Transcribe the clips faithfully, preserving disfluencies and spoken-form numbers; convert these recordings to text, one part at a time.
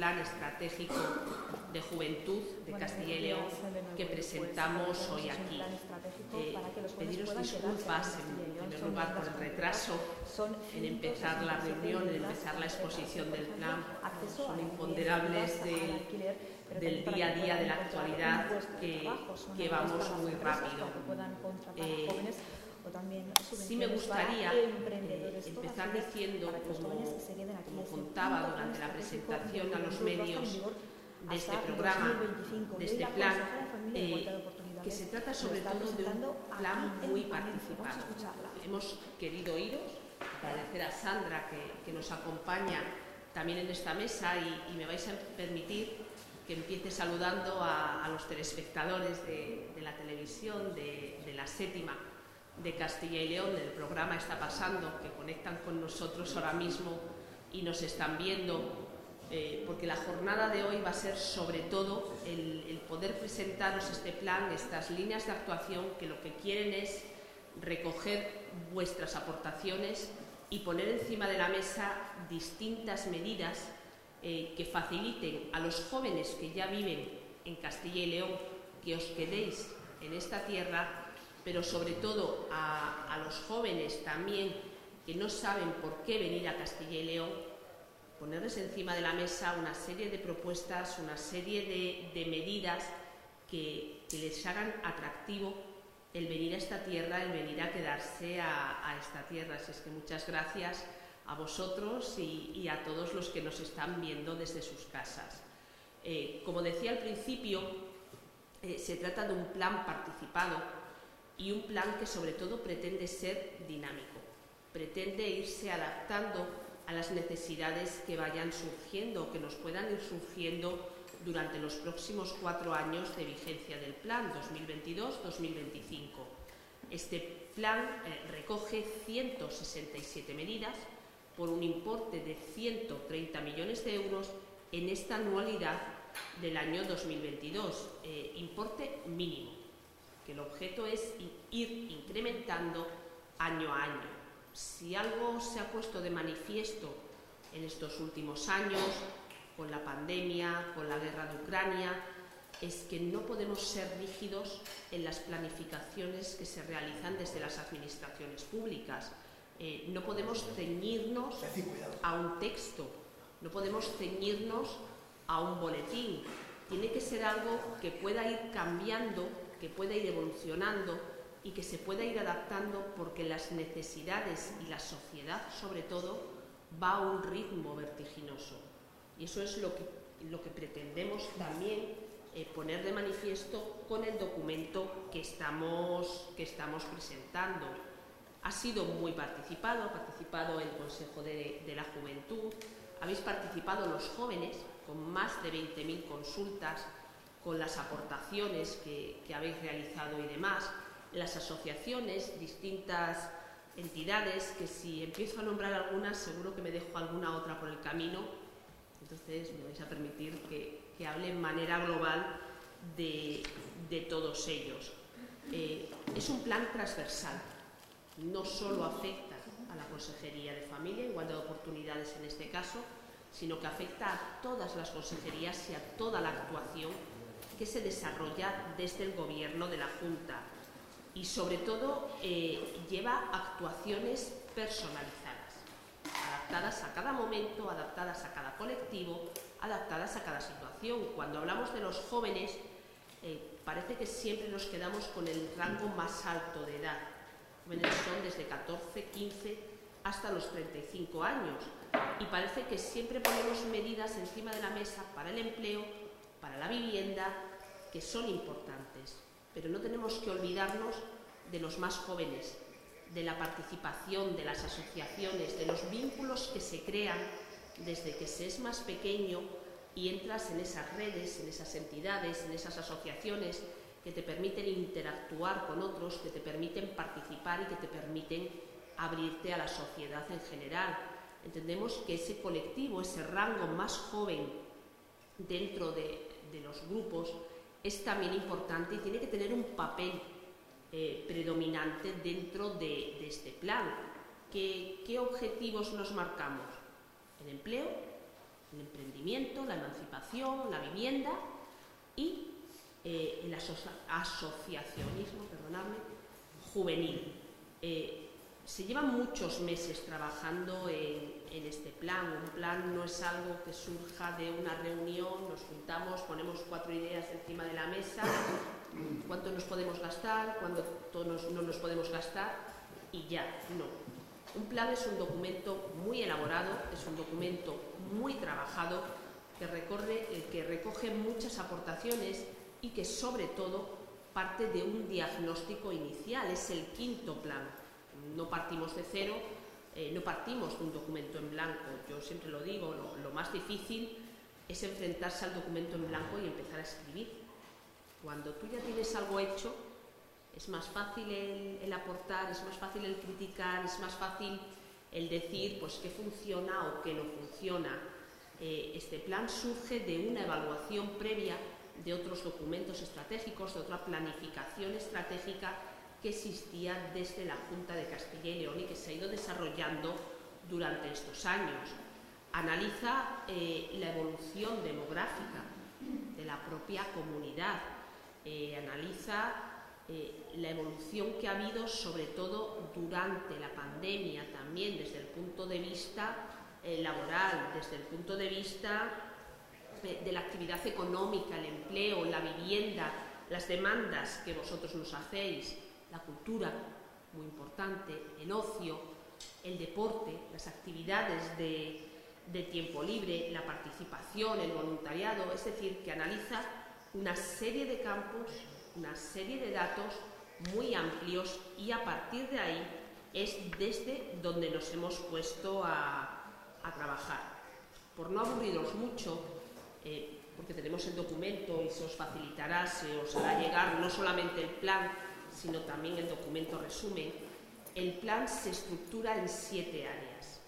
plan estratégico de juventud de Castilla y León que presentamos hoy aquí. Eh, pediros disculpas en primer lugar por el retraso en empezar la reunión, en empezar la exposición del plan. Son imponderables del, del día a día, de la actualidad, que, que vamos muy rápido. Eh, Sí me gustaría eh, empezar diciendo, como, como contaba durante la presentación a los medios de este programa, de este plan, eh, que se trata sobre todo de un plan muy participado. Hemos querido iros, agradecer a Sandra que, que nos acompaña también en esta mesa y, y me vais a permitir que empiece saludando a, a los telespectadores de, de la televisión, de, de la séptima de Castilla y León, del programa Está Pasando, que conectan con nosotros ahora mismo y nos están viendo, eh, porque la jornada de hoy va a ser sobre todo el, el poder presentaros este plan, estas líneas de actuación que lo que quieren es recoger vuestras aportaciones y poner encima de la mesa distintas medidas eh, que faciliten a los jóvenes que ya viven en Castilla y León que os quedéis en esta tierra, pero sobre todo a, a los jóvenes también que no saben por qué venir a Castilla y León, ponerles encima de la mesa una serie de propuestas, una serie de, de medidas que, que les hagan atractivo el venir a esta tierra, el venir a quedarse a, a esta tierra. Así es que muchas gracias a vosotros y, y a todos los que nos están viendo desde sus casas. Eh, como decía al principio, eh, se trata de un plan participado y un plan que sobre todo pretende ser dinámico, pretende irse adaptando a las necesidades que vayan surgiendo, que nos puedan ir surgiendo durante los próximos cuatro años de vigencia del plan dos mil veintidós dos mil veinticinco. Este plan eh, recoge ciento sesenta y siete medidas por un importe de ciento treinta millones de euros en esta anualidad del año dos mil veintidós, eh, importe mínimo, que el objeto es ir incrementando año a año. Si algo se ha puesto de manifiesto en estos últimos años, con la pandemia, con la guerra de Ucrania, es que no podemos ser rígidos en las planificaciones que se realizan desde las administraciones públicas. Eh, no podemos ceñirnos a un texto, no podemos ceñirnos a un boletín. Tiene que ser algo que pueda ir cambiando, que pueda ir evolucionando y que se pueda ir adaptando, porque las necesidades y la sociedad, sobre todo, va a un ritmo vertiginoso. Y eso es lo que, lo que pretendemos también eh, poner de manifiesto con el documento que estamos, que estamos presentando. Ha sido muy participado, ha participado el Consejo de, de la Juventud, habéis participado los jóvenes con más de veinte mil consultas, con las aportaciones que, que habéis realizado y demás, las asociaciones, distintas entidades, que si empiezo a nombrar algunas seguro que me dejo alguna otra por el camino, entonces me vais a permitir que, que hable en manera global de, de todos ellos. Eh, es un plan transversal, no solo afecta a la Consejería de Familia, Igualdad de Oportunidades en este caso, sino que afecta a todas las consejerías y a toda la actuación que se desarrolla desde el Gobierno de la Junta y sobre todo eh, lleva actuaciones personalizadas, adaptadas a cada momento, adaptadas a cada colectivo, adaptadas a cada situación. Cuando hablamos de los jóvenes, eh, parece que siempre nos quedamos con el rango más alto de edad. Jóvenes son desde catorce, quince hasta los treinta y cinco años y parece que siempre ponemos medidas encima de la mesa para el empleo, para la vivienda, que son importantes, pero no tenemos que olvidarnos de los más jóvenes, de la participación, de las asociaciones, de los vínculos que se crean desde que se es más pequeño y entras en esas redes, en esas entidades, en esas asociaciones que te permiten interactuar con otros, que te permiten participar y que te permiten abrirte a la sociedad en general. Entendemos que ese colectivo, ese rango más joven dentro de, de los grupos es también importante y tiene que tener un papel eh, predominante dentro de, de este plan. ¿Qué, ¿Qué objetivos nos marcamos? El empleo, el emprendimiento, la emancipación, la vivienda y eh, el aso asociacionismo perdonadme, juvenil. Eh, se llevan muchos meses trabajando en, en este plan. Un plan no es algo que surja de una reunión, nos juntamos, ponemos cuatro ideas encima de la mesa, cuánto nos podemos gastar, cuánto nos, no nos podemos gastar y ya, no. Un plan es un documento muy elaborado, es un documento muy trabajado que, recorre, eh, que recoge muchas aportaciones y que sobre todo parte de un diagnóstico inicial, es el quinto plan. No partimos de cero, eh, no partimos de un documento en blanco. Yo siempre lo digo, lo, lo más difícil es enfrentarse al documento en blanco y empezar a escribir. Cuando tú ya tienes algo hecho, es más fácil el, el aportar, es más fácil el criticar, es más fácil el decir pues qué funciona o qué no funciona. Eh, este plan surge de una evaluación previa de otros documentos estratégicos, de otra planificación estratégica que existía desde la Junta de Castilla y León y que se ha ido desarrollando durante estos años. Analiza eh, la evolución demográfica de la propia comunidad, eh, analiza eh, la evolución que ha habido sobre todo durante la pandemia, también desde el punto de vista eh, laboral, desde el punto de vista eh, de la actividad económica, el empleo, la vivienda, las demandas que vosotros nos hacéis, la cultura, muy importante, el ocio, el deporte, las actividades de, de tiempo libre, la participación, el voluntariado, es decir, que analiza una serie de campos, una serie de datos muy amplios y a partir de ahí es desde donde nos hemos puesto a, a trabajar. Por no aburriros mucho, eh, porque tenemos el documento y se os facilitará, se os hará llegar no solamente el plan, sino también el documento resumen. El plan se estructura en siete áreas.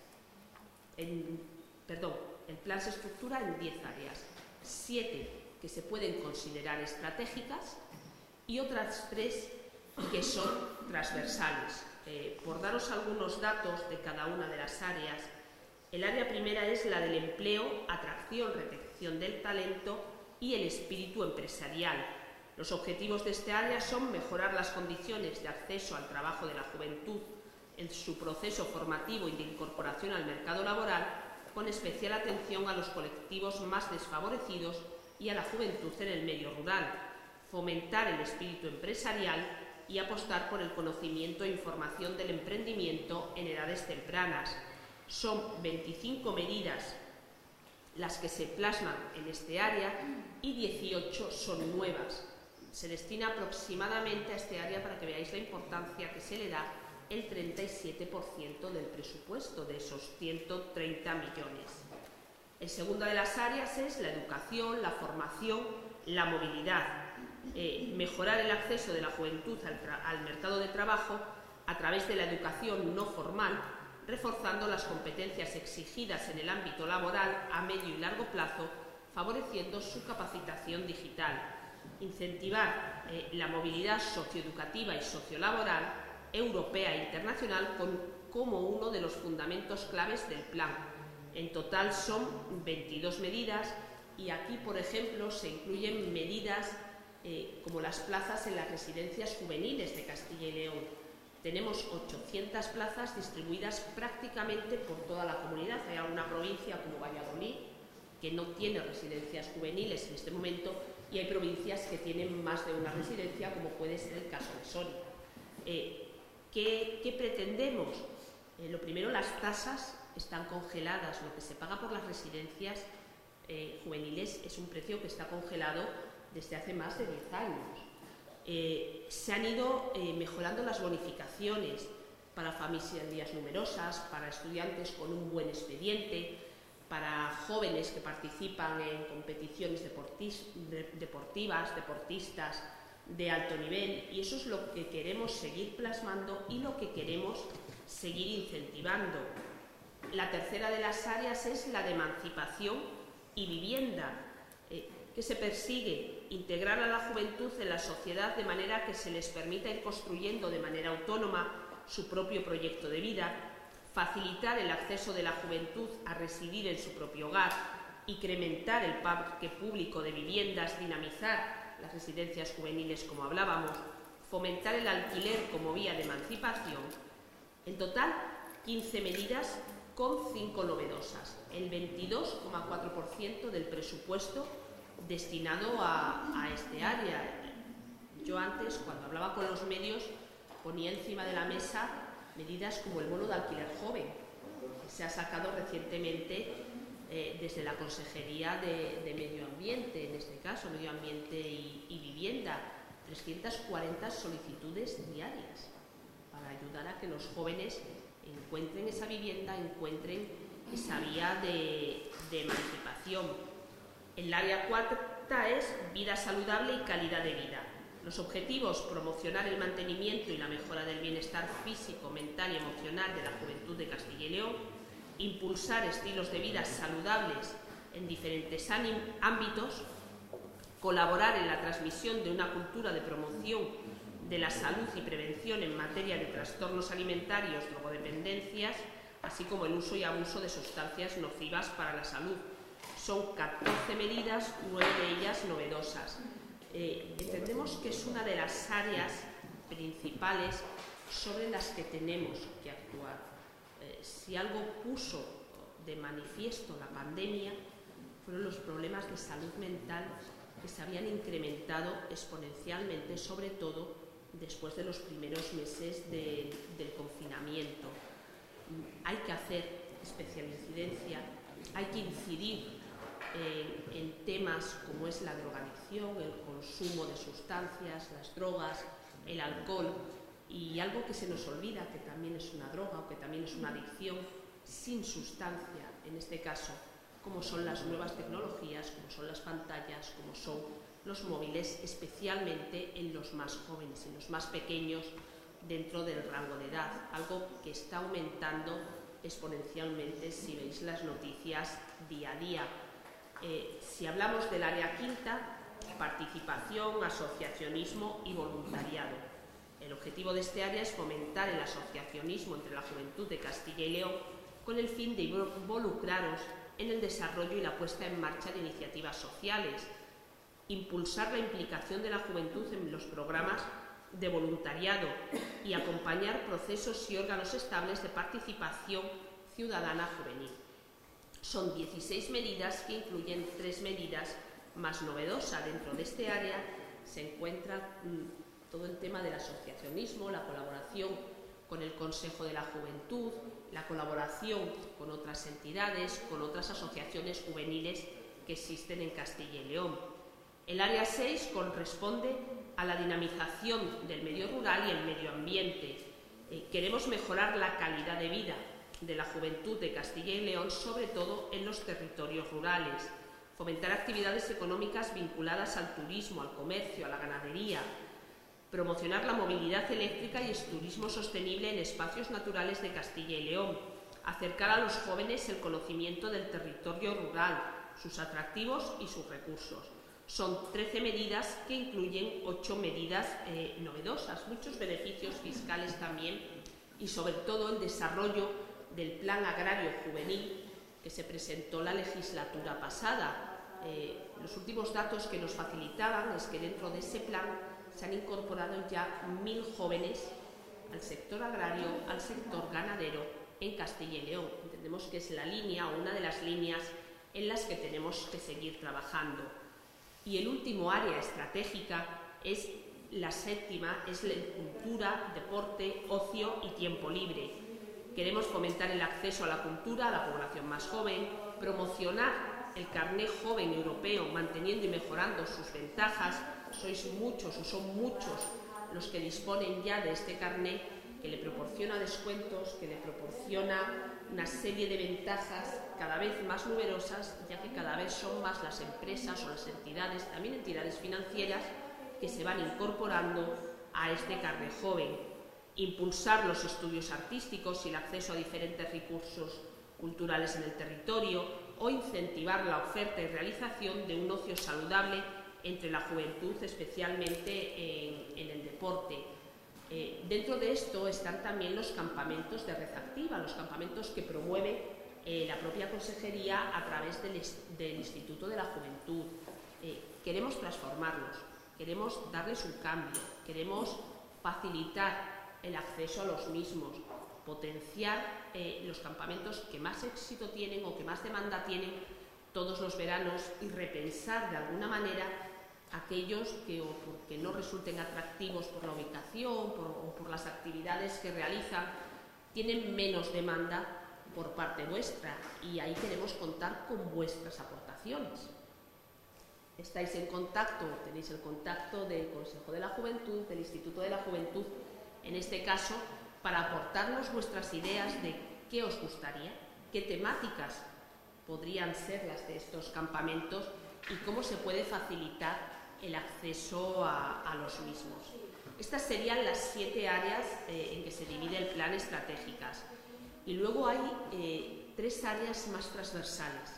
En, perdón, el plan se estructura en diez áreas. Siete que se pueden considerar estratégicas y otras tres que son transversales. Eh, por daros algunos datos de cada una de las áreas, el área primera es la del empleo, atracción, retención del talento y el espíritu empresarial. Los objetivos de este área son mejorar las condiciones de acceso al trabajo de la juventud en su proceso formativo y de incorporación al mercado laboral, con especial atención a los colectivos más desfavorecidos y a la juventud en el medio rural, fomentar el espíritu empresarial y apostar por el conocimiento e información del emprendimiento en edades tempranas. Son veinticinco medidas las que se plasman en este área y dieciocho son nuevas. Se destina aproximadamente a este área, para que veáis la importancia que se le da, el treinta y siete por ciento del presupuesto de esos ciento treinta millones. El segundo de las áreas es la educación, la formación, la movilidad. Eh, mejorar el acceso de la juventud al, al mercado de trabajo a través de la educación no formal, reforzando las competencias exigidas en el ámbito laboral a medio y largo plazo, favoreciendo su capacitación digital. Incentivar eh, la movilidad socioeducativa y sociolaboral europea e internacional con, como uno de los fundamentos claves del plan. En total son veintidós medidas y aquí, por ejemplo, se incluyen medidas eh, como las plazas en las residencias juveniles de Castilla y León. Tenemos ochocientas plazas distribuidas prácticamente por toda la comunidad. Hay alguna provincia como Valladolid que no tiene residencias juveniles en este momento y hay provincias que tienen más de una residencia, como puede ser el caso de Soria. Eh, ¿qué, ¿Qué pretendemos? Eh, lo primero, las tasas están congeladas. Lo que se paga por las residencias eh, juveniles es un precio que está congelado desde hace más de diez años. Eh, se han ido eh, mejorando las bonificaciones para familias numerosas, para estudiantes con un buen expediente, para jóvenes que participan en competiciones deportivas, deportistas de alto nivel, y eso es lo que queremos seguir plasmando y lo que queremos seguir incentivando. La tercera de las áreas es la de emancipación y vivienda, eh, que se persigue integrar a la juventud en la sociedad de manera que se les permita ir construyendo de manera autónoma su propio proyecto de vida, facilitar el acceso de la juventud a residir en su propio hogar, incrementar el parque público de viviendas, dinamizar las residencias juveniles, como hablábamos, fomentar el alquiler como vía de emancipación. En total, quince medidas con cinco novedosas, el veintidós coma cuatro por ciento del presupuesto destinado a, a este área. Yo antes, cuando hablaba con los medios, ponía encima de la mesa medidas como el bono de alquiler joven, que se ha sacado recientemente eh, desde la Consejería de, de Medio Ambiente, en este caso, Medio Ambiente y, y Vivienda, trescientas cuarenta solicitudes diarias para ayudar a que los jóvenes encuentren esa vivienda, encuentren esa vía de, de emancipación. El área cuarta es vida saludable y calidad de vida. Los objetivos: promocionar el mantenimiento y la mejora del bienestar físico, mental y emocional de la juventud de Castilla y León, impulsar estilos de vida saludables en diferentes ámbitos, colaborar en la transmisión de una cultura de promoción de la salud y prevención en materia de trastornos alimentarios, drogodependencias, así como el uso y abuso de sustancias nocivas para la salud. Son catorce medidas, nueve de ellas novedosas. Eh, entendemos que es una de las áreas principales sobre las que tenemos que actuar. Eh, si algo puso de manifiesto la pandemia fueron los problemas de salud mental que se habían incrementado exponencialmente, sobre todo después de los primeros meses de, del confinamiento. Hay que hacer especial incidencia, hay que incidir en, en temas como es la drogadicción, el consumo de sustancias, las drogas, el alcohol, y algo que se nos olvida, que también es una droga o que también es una adicción sin sustancia, en este caso, como son las nuevas tecnologías, como son las pantallas, como son los móviles, especialmente en los más jóvenes, en los más pequeños dentro del rango de edad, algo que está aumentando exponencialmente si veis las noticias día a día. Eh, si hablamos del área quinta, participación, asociacionismo y voluntariado. El objetivo de este área es fomentar el asociacionismo entre la juventud de Castilla y León con el fin de involucraros en el desarrollo y la puesta en marcha de iniciativas sociales, impulsar la implicación de la juventud en los programas de voluntariado y acompañar procesos y órganos estables de participación ciudadana juvenil. Son dieciséis medidas que incluyen tres medidas más novedosas. Dentro de este área se encuentra mmm, todo el tema del asociacionismo, la colaboración con el Consejo de la Juventud, la colaboración con otras entidades, con otras asociaciones juveniles que existen en Castilla y León. El área seis corresponde a la dinamización del medio rural y el medio ambiente. Eh, queremos mejorar la calidad de vida de la juventud de Castilla y León, sobre todo en los territorios rurales. Fomentar actividades económicas vinculadas al turismo, al comercio, a la ganadería. Promocionar la movilidad eléctrica y el turismo sostenible en espacios naturales de Castilla y León. Acercar a los jóvenes el conocimiento del territorio rural, sus atractivos y sus recursos. Son trece medidas que incluyen ocho medidas eh, novedosas, muchos beneficios fiscales también y sobre todo el desarrollo del Plan Agrario Juvenil que se presentó la legislatura pasada. Eh, los últimos datos que nos facilitaban es que dentro de ese plan se han incorporado ya mil jóvenes al sector agrario, al sector ganadero en Castilla y León. Entendemos que es la línea o una de las líneas en las que tenemos que seguir trabajando. Y el último área estratégica es la séptima, es la cultura, deporte, ocio y tiempo libre. Queremos fomentar el acceso a la cultura a la población más joven, promocionar el carné joven europeo, manteniendo y mejorando sus ventajas. Sois muchos o son muchos los que disponen ya de este carné que le proporciona descuentos, que le proporciona una serie de ventajas cada vez más numerosas, ya que cada vez son más las empresas o las entidades, también entidades financieras, que se van incorporando a este carné joven. Impulsar los estudios artísticos y el acceso a diferentes recursos culturales en el territorio, o incentivar la oferta y realización de un ocio saludable entre la juventud, especialmente en, en el deporte. Eh, dentro de esto están también los campamentos de red activa, los campamentos que promueve eh, la propia consejería a través del, del Instituto de la Juventud. Eh, queremos transformarlos, queremos darles un cambio, queremos facilitar el acceso a los mismos, potenciar eh, los campamentos que más éxito tienen o que más demanda tienen todos los veranos y repensar de alguna manera aquellos que o porque no resulten atractivos por la ubicación por, o por las actividades que realizan, tienen menos demanda por parte vuestra, y ahí queremos contar con vuestras aportaciones. Estáis en contacto, tenéis el contacto del Consejo de la Juventud, del Instituto de la Juventud, en este caso, para aportarnos vuestras ideas de qué os gustaría, qué temáticas podrían ser las de estos campamentos y cómo se puede facilitar el acceso a, a los mismos. Estas serían las siete áreas eh, en que se divide el plan estratégicas. Y luego hay eh, tres áreas más transversales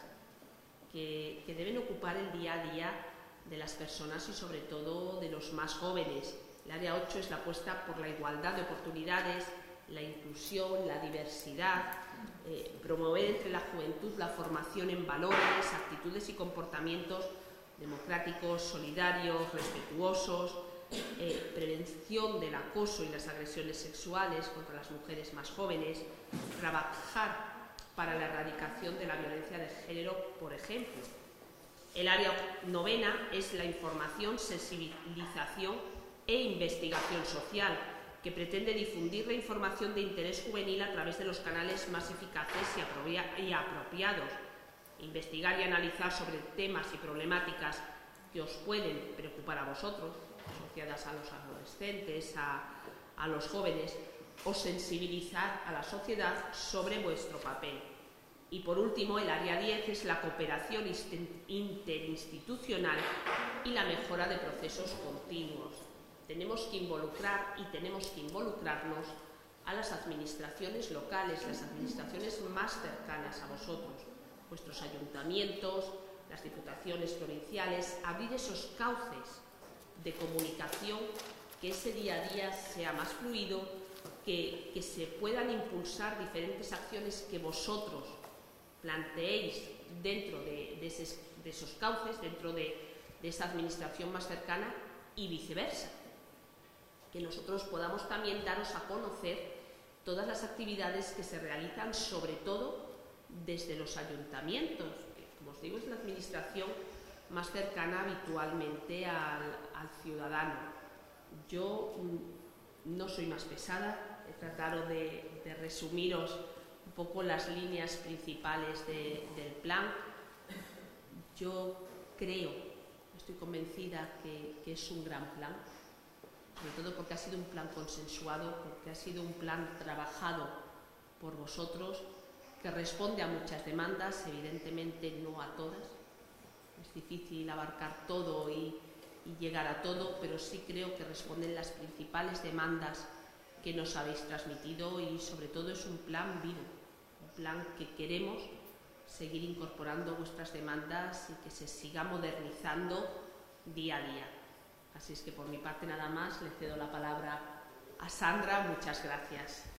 que, que deben ocupar el día a día de las personas y sobre todo de los más jóvenes. El área ocho es la apuesta por la igualdad de oportunidades, la inclusión, la diversidad, eh, promover entre la juventud la formación en valores, actitudes y comportamientos democráticos, solidarios, respetuosos, eh, prevención del acoso y las agresiones sexuales contra las mujeres más jóvenes, trabajar para la erradicación de la violencia de género, por ejemplo. El área novena es la información, sensibilización e investigación social, que pretende difundir la información de interés juvenil a través de los canales más eficaces y apropiados, investigar y analizar sobre temas y problemáticas que os pueden preocupar a vosotros, asociadas a los adolescentes, a, a los jóvenes, o sensibilizar a la sociedad sobre vuestro papel. Y por último, el área diez es la cooperación interinstitucional y la mejora de procesos continuos. Tenemos que involucrar y tenemos que involucrarnos a las administraciones locales, las administraciones más cercanas a vosotros, vuestros ayuntamientos, las diputaciones provinciales, abrir esos cauces de comunicación, que ese día a día sea más fluido, que, que se puedan impulsar diferentes acciones que vosotros planteéis dentro de, de, esos, de esos cauces, dentro de, de esa administración más cercana y viceversa. Que nosotros podamos también daros a conocer todas las actividades que se realizan, sobre todo desde los ayuntamientos, que, como os digo, es la administración más cercana habitualmente al, al ciudadano. Yo mm, no soy más pesada, he tratado de, de resumiros un poco las líneas principales de, del plan. Yo creo, estoy convencida que, que es un gran plan, sobre todo porque ha sido un plan consensuado, porque ha sido un plan trabajado por vosotros, que responde a muchas demandas, evidentemente no a todas. Es difícil abarcar todo y, y llegar a todo, pero sí creo que responden las principales demandas que nos habéis transmitido, y sobre todo es un plan vivo, un plan que queremos seguir incorporando vuestras demandas y que se siga modernizando día a día. Así es que por mi parte nada más, le cedo la palabra a Sandra. Muchas gracias.